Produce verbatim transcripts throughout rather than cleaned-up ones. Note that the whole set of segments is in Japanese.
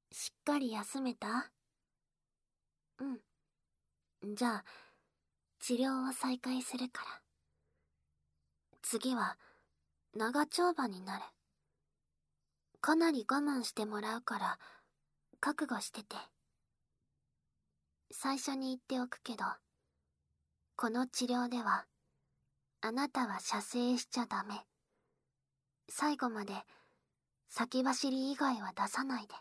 しっかり休めた？うん。じゃあ、治療を再開するから。次は、長丁場になる。かなり我慢してもらうから、覚悟してて。最初に言っておくけど、この治療では、あなたは射精しちゃダメ。最後まで、先走り以外は出さないで。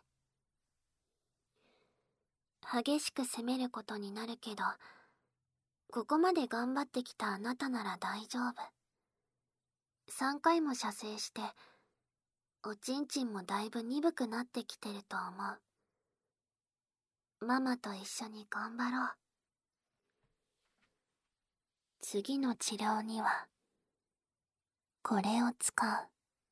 激しく攻めることになるけど、ここまで頑張ってきたあなたなら大丈夫。さんかいも射精して、おちんちんもだいぶ鈍くなってきてると思う。ママと一緒に頑張ろう。次の治療には、これを使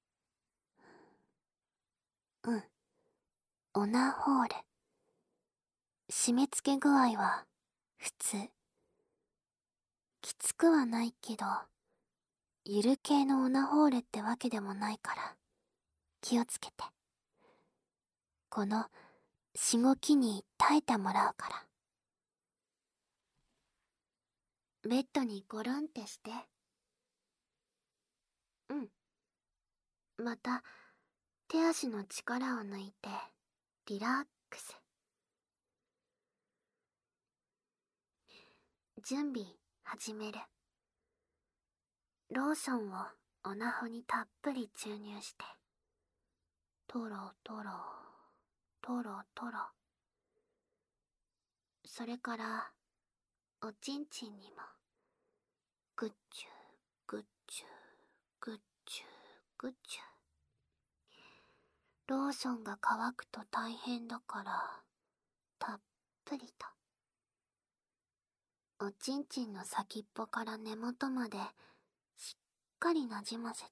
う。うん。オナホール。締め付け具合は、普通。きつくはないけど、ゆる系のオナホールってわけでもないから、気をつけて。この、しごきに耐えてもらうから。ベッドにゴロンってして。うん。また、手足の力を抜いて、リラックス。準備、始める。ローションをオナホにたっぷり注入して。トロトロ、トロトロ。それから、おちんちんにも、グッチュ、グッチュ、グッチュ、グッチュ。ローションが乾くと大変だから、たっぷりと。おちんちんの先っぽから根元まで、しっかりなじませて。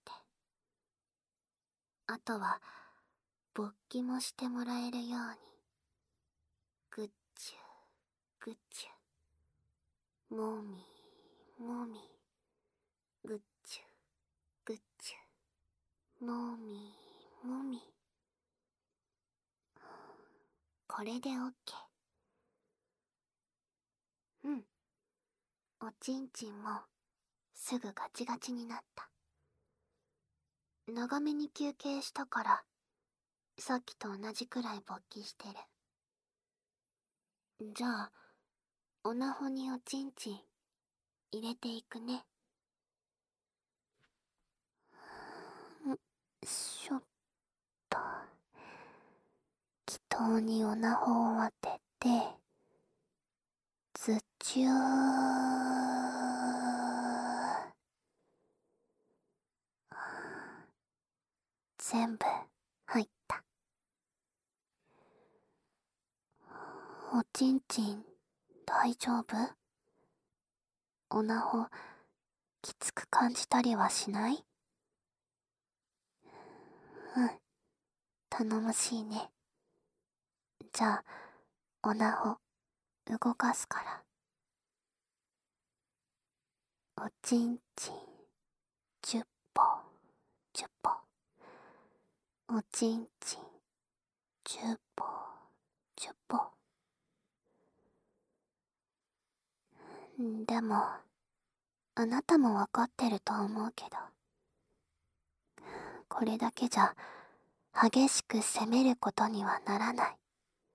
あとは、勃起もしてもらえるように。グッチュ、グッチュ。もみ、もみ。グッチュ、グッチュ。もみ、もみ。これでオッケー。うん。おちんちんも、すぐガチガチになった。長めに休憩したから、さっきと同じくらい勃起してる。じゃあ、オナホにおちんちん、入れていくね。ん、しょっと。気筒にオナホを当てて、ズチュー。全部入った。おちんちん大丈夫？オナホきつく感じたりはしない？うん、頼もしいね。じゃあ、オナホ動かすから。おちんちんじゅっぽ、じゅっぽ。おちんちんじゅっぽ、じゅっぽ。でも、あなたもわかってると思うけど、これだけじゃ激しく攻めることにはならない。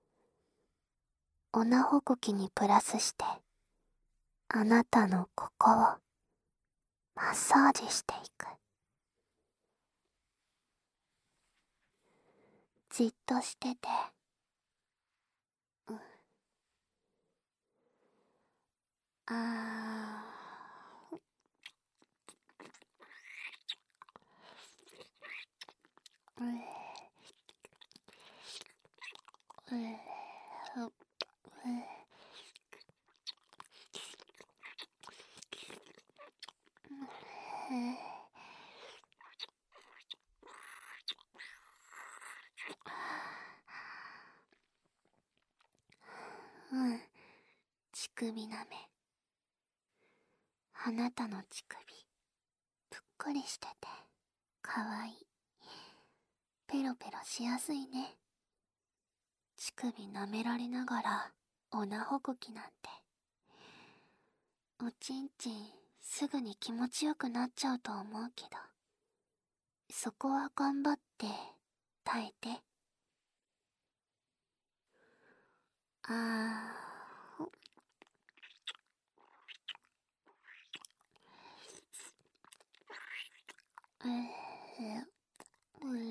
オナホコキにプラスして、あなたのここをマッサージしていく。じっとしてて。うん。あー。うえ。うえ。うえ。うん。乳首なめ。あなたの乳首、ぷっくりしてて、かわいい。ペロペロしやすいね。 乳首舐められながらおなほこきなんて、おちんちんすぐに気持ちよくなっちゃうと思うけど、そこは頑張って耐えて。あーえー、えー、うん。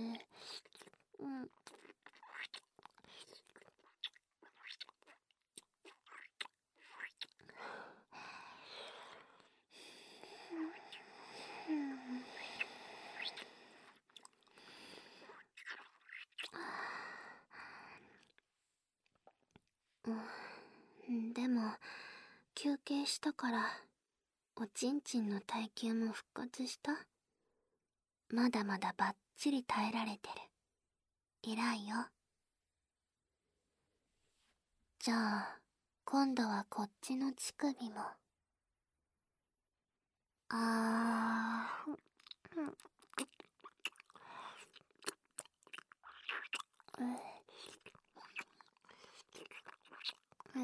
うん、でも休憩したからおちんちんの耐久も復活した。まだまだバッチリ耐えられてる。偉いよ。じゃあ今度はこっちの乳首も。あーうんうん。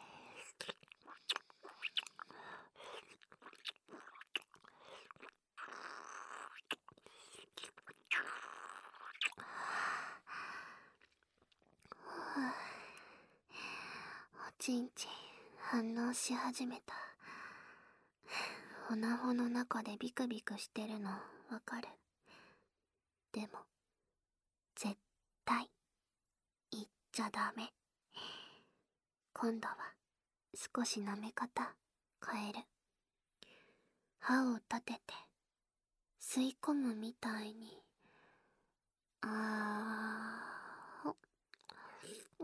おちんちん反応し始めた。おなほの中でビクビクしてるのわかる。でも絶対言っちゃダメ。今度は少し舐め方変える。歯を立てて吸い込むみたいに。あーうん。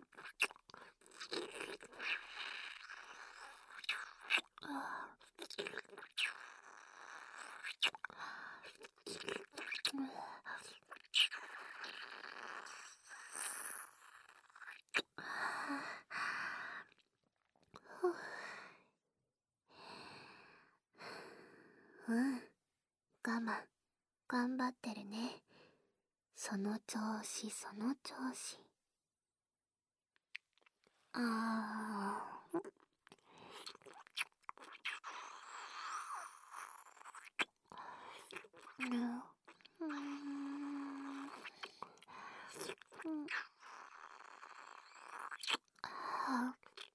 うん、我慢頑張ってるね。その調子その調子。あーうんうんあ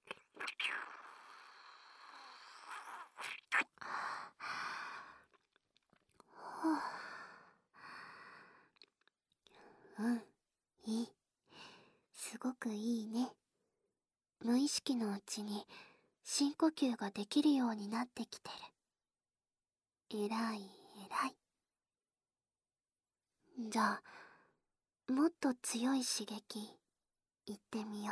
うん、いい。すごくいいね。無意識のうちに深呼吸ができるようになってきてる。えらいえらい。じゃあもっと強い刺激いってみよ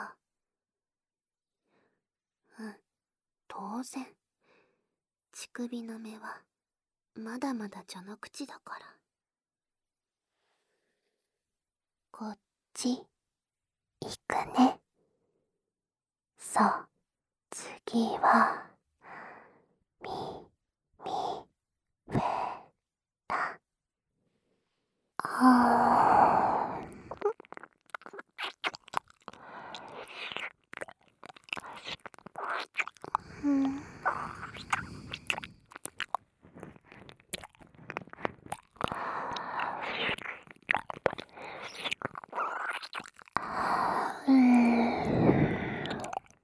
う。うん、当然乳首の目はまだまだ序の口だから。こっち行くね。そう、次はみみフェラ。あーうんうん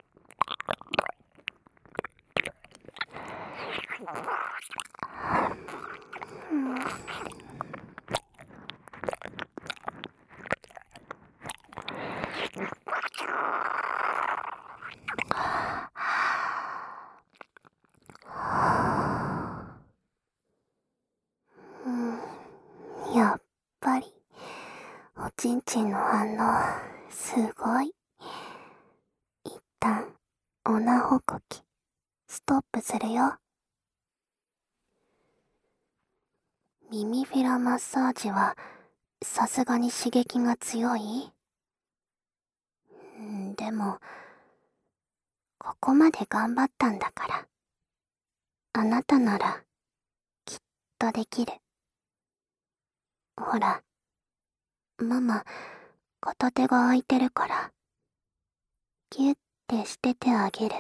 うん、やっぱりおちんちんの反応すごい。一旦おなほこきストップするよ。耳フィラマッサージはさすがに刺激が強い？んでもここまで頑張ったんだから、あなたならきっとできる。ほらママ片手が空いてるから、ギュッてしててあげる。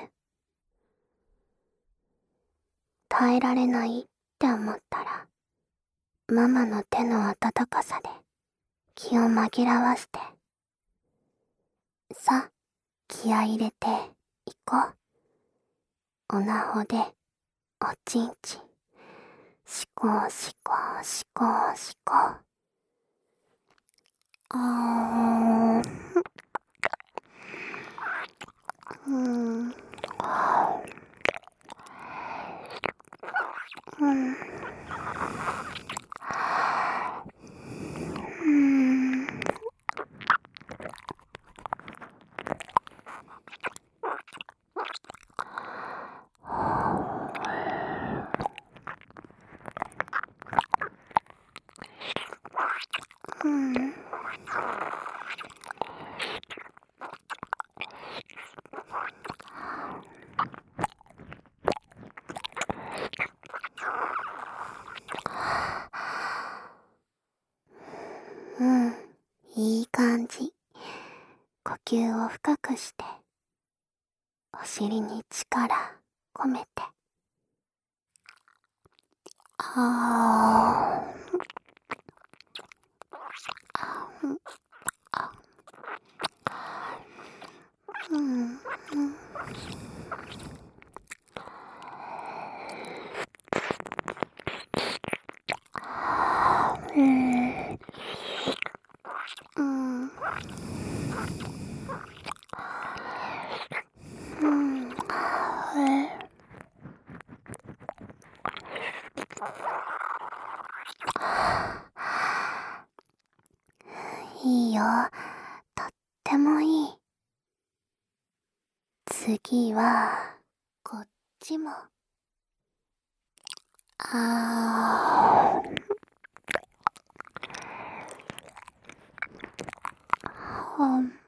耐えられないって思ったら、ママの手の温かさで気を紛らわして。さ、気合い入れていこう。おなほで、おちんちん、しこしこしこしこ。あーうん。うん。うん。うん。うん、いい感じ。呼吸を深くして、お尻に力込めて。あー。うん、うん。うん。うん。うん。いいよ。とってもいい。次は、こっちも。あー。ほん。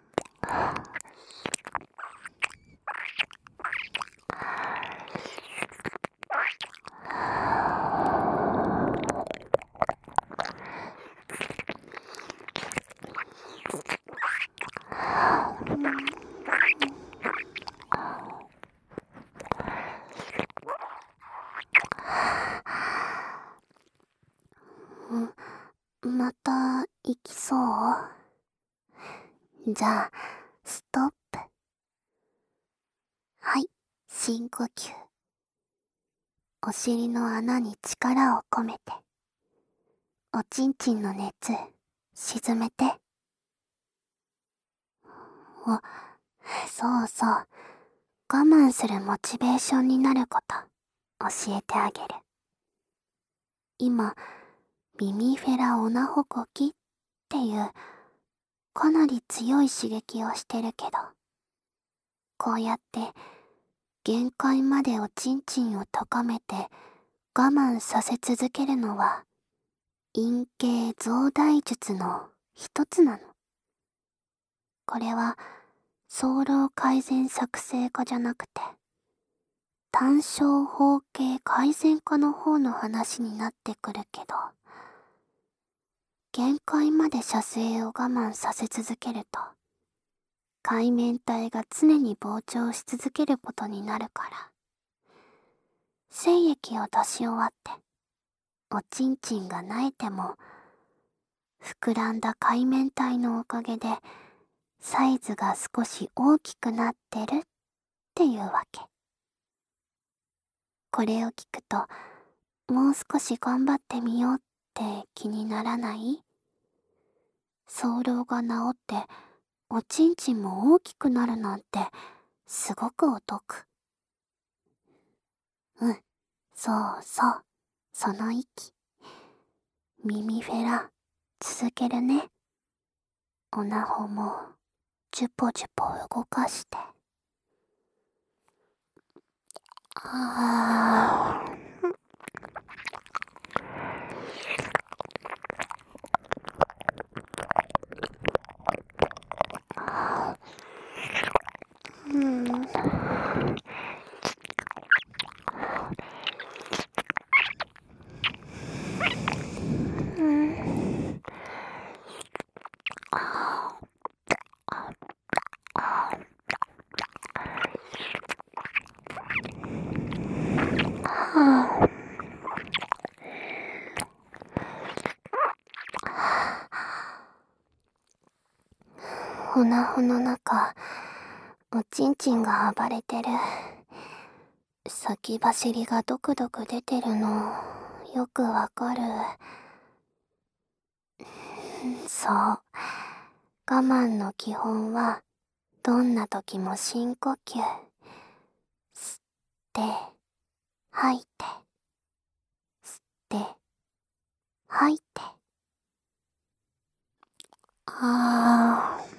また行きそう？じゃあ、ストップ。はい、深呼吸。お尻の穴に力を込めて。おちんちんの熱、沈めて。お、そうそう。我慢するモチベーションになること、教えてあげる。今、耳フェラオナホコキっていう、かなり強い刺激をしてるけど、こうやって、限界までおちんちんを高めて我慢させ続けるのは陰茎増大術の一つなの。これは早漏改善作成化じゃなくて単小包茎改善化の方の話になってくるけど、限界まで射精を我慢させ続けると界面体が常に膨張し続けることになるから、精液を出し終わっておちんちんが萎えても膨らんだ界面体のおかげでサイズが少し大きくなってるっていうわけ。これを聞くともう少し頑張ってみようって気にならない？早漏が治っておちんちんも大きくなるなんてすごくお得。うん、そうそう、その息。耳フェラ続けるね。おなほもジュポジュポ動かして。あー。うん。うん。 おなほの中、おちんちんが暴れてる。先走りがドクドク出てるの、よくわかる。そう。我慢の基本は、どんな時も深呼吸。吸って、吐いて。吸って、吐いて。あー。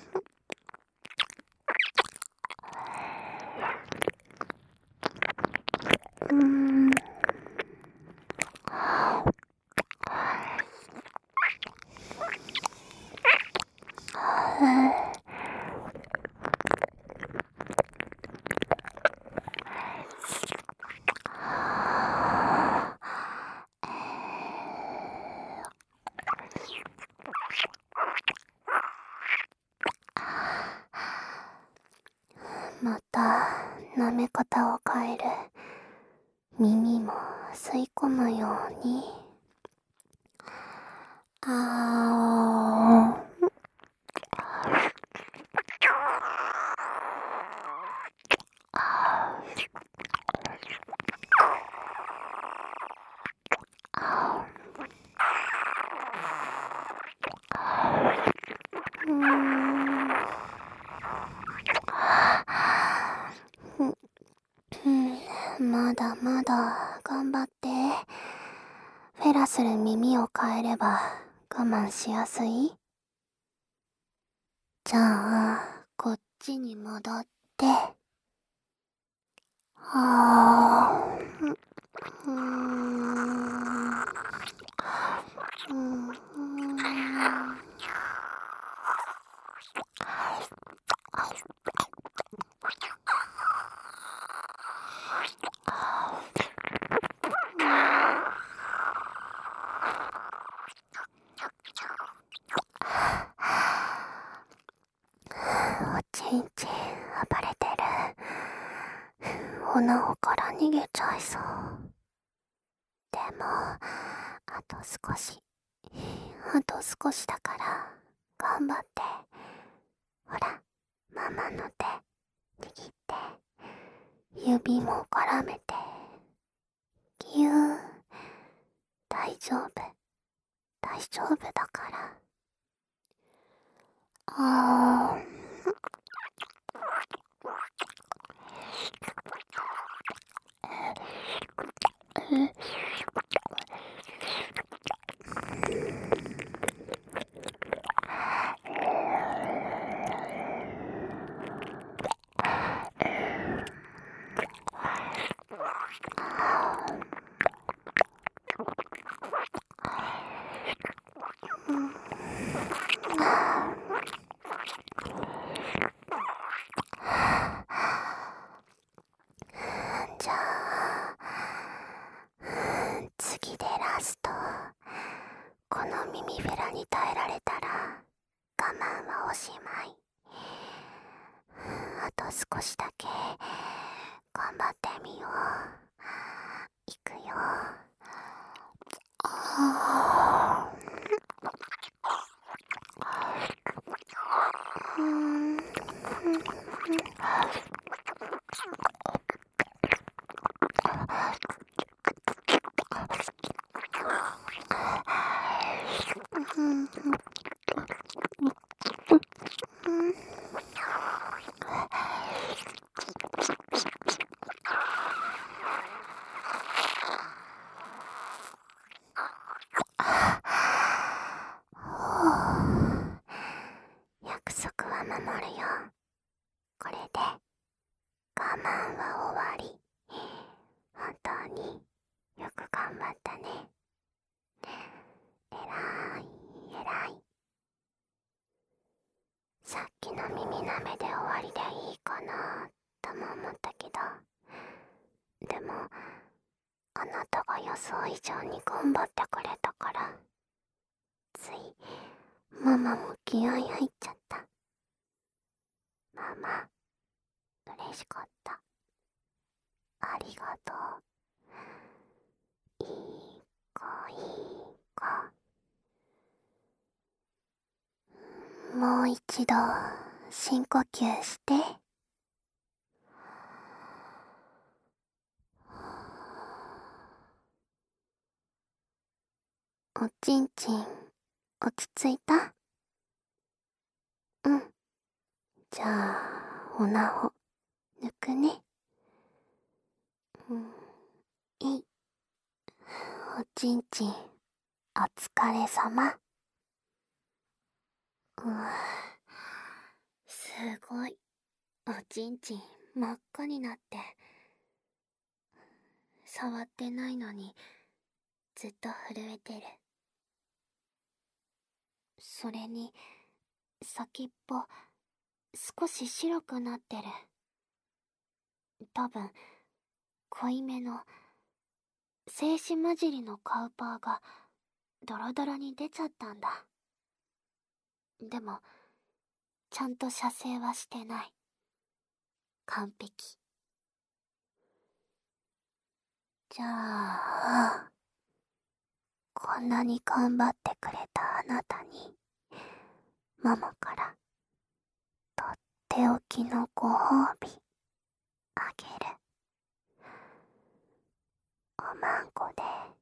うーん。また舐め方を変える。耳も吸い込むように。あー。うーん。うん、まだまだ頑張って。フェラする耳を変えれば我慢しやすい？じゃあ、こっちに戻って。はー。うーん。うーん。おちんちん暴れてる。おなほから逃げちゃいそう。でも、あと少し。あと少しだから、頑張って。ほら、ママの手、握って。指も絡めて。ぎゅー。大丈夫。大丈夫だから。あー。じゃあ、次でラスト。この耳フェラに耐えられたら我慢はおしまい。あと少しだけ頑張ってみよう。いくよ。あー。うーん。うん約束は守るよ。これで我慢は終わり。本当によく頑張ったね。えらいえらい。さっきの耳舐めで終わりでいいかなとも思ったけど、でもあなたが予想以上に頑張ってくれたから、ついママも気合い入っちゃった。ママ、嬉しかった。ありがとう。いい子いい子。もう一度深呼吸して。おちんちん落ち着いた？うん。じゃあおなほ抜くね。うん。いい。おちんちんお疲れさま。うん。すごい。おちんちん真っ赤になって。触ってないのにずっと震えてる。それに先っぽ少し白くなってる。多分濃いめの精子混じりのカウパーがドロドロに出ちゃったんだ。でもちゃんと射精はしてない。完璧。じゃあこんなに頑張ってくれたあなたにママからとっておきのご褒美あげる。おまんこで